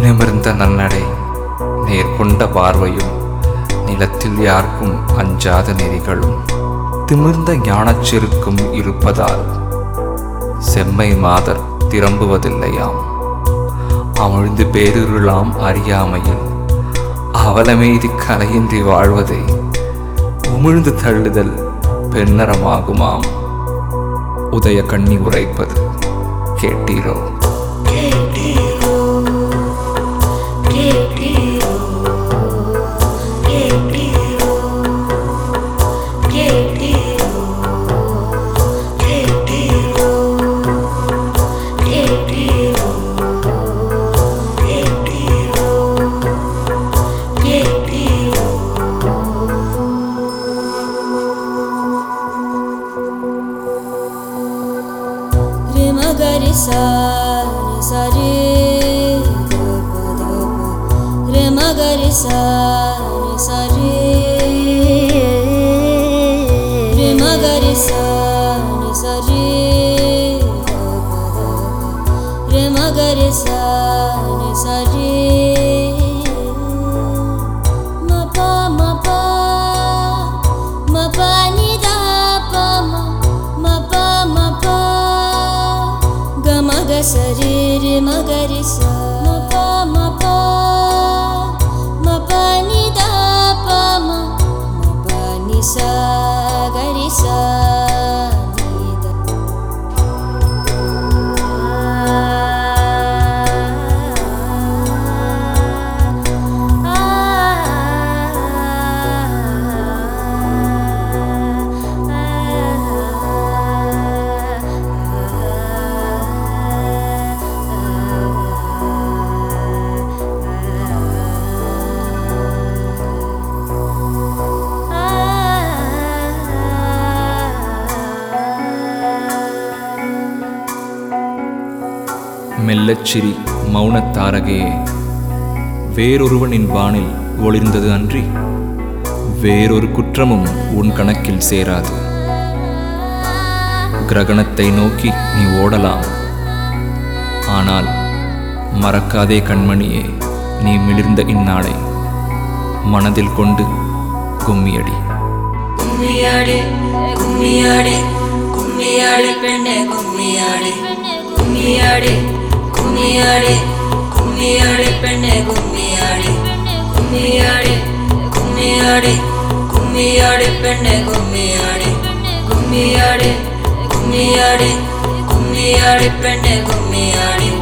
நிமிர்ந்த நன்னடை, நேர்கொண்ட பார்வையும், நிலத்தில் யாருக்கும் அஞ்சாத நெறிகளும், திமிர்ந்த ஞானச் செருக்கும் இருப்பதால் செம்மை மாதர் திரும்புவதில்லையாம். அமிழ்ந்து பேருருளாம் அறியாமையில் அவலமெய்தி கலையின்றி வாழ்வதை உமிழ்ந்து தள்ளுதல் பெண்ணறமாகுமாம். உதய கண்ணி உரைப்பது கேட்டீரோ? Gari sa sa re da pa da pa re ma gari sa re re ma gari sa re da pa da pa re ma gari sa re ma pa ni da pa ma pa maga sari re magari sa ma pa ni da pa ma pa ni sa gari sa ni da மெல்லச்சிரி மௌனத்தாரகையே, வேறொருவனின் வானில் ஒளிர்ந்தது அன்றி வேறொரு குற்றமும் உன் கணக்கில் சேராது. கிரகணத்தை நோக்கி நீ ஓடலாம், ஆனால் மறக்காதே கண்மணியே, நீ மிளிர்ந்த இந்நாளை மனதில் கொண்டு கும்மியடி. கும்மியாடி கும்மியாடி கும்மியாடி பெண்ணே கும்மியாடி கும்மியாடி கும்மியாடி கும்மியாடி பெண்ணே கும்மியாடி கும்மியாடி கும்மியாடி கும்மியாடி பெண்ணே கும்மியாடி கும்மியாடி கும்மியாடி கும்மியாடி பெண்ணே கும்மியாடி